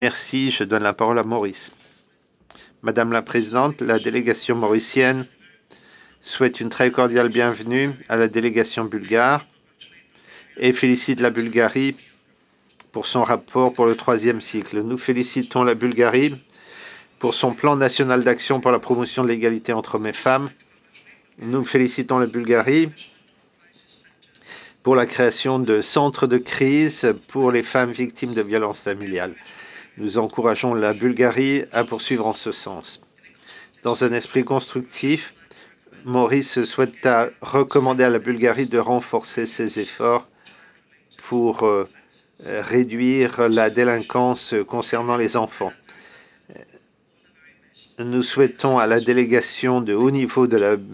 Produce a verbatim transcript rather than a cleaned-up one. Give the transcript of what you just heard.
Merci, je donne la parole à Maurice. Madame la Présidente, la délégation mauricienne souhaite une très cordiale bienvenue à la délégation bulgare et félicite la Bulgarie pour son rapport pour le troisième cycle. Nous félicitons la Bulgarie pour son plan national d'action pour la promotion de l'égalité entre hommes et femmes. Nous félicitons la Bulgarie pour la création de centres de crise pour les femmes victimes de violences familiales. Nous encourageons la Bulgarie à poursuivre en ce sens. Dans un esprit constructif, Maurice souhaite recommander à la Bulgarie de renforcer ses efforts pour euh, réduire la délinquance concernant les enfants. Nous souhaitons à la délégation de haut niveau de la